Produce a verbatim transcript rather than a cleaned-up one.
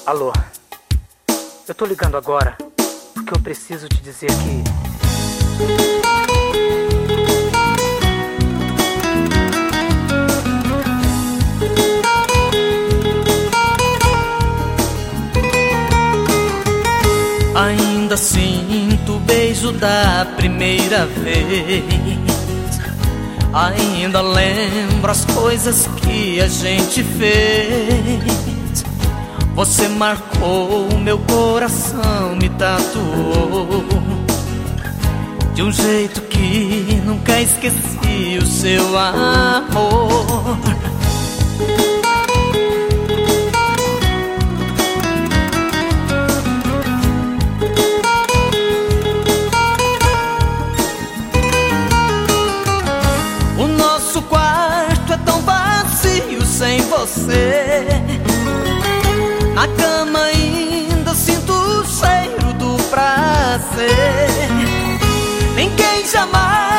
Alô, eu tô ligando agora porque eu preciso te dizer que ainda sinto o beijo da primeira vez. Ainda lembro as coisas que a gente fez. Você marcou meu coração, me tatuou de um jeito que nunca esqueci o seu amor. O nosso quarto é tão vazio sem você. Na cama ainda sinto o cheiro do prazer. Ninguém jamais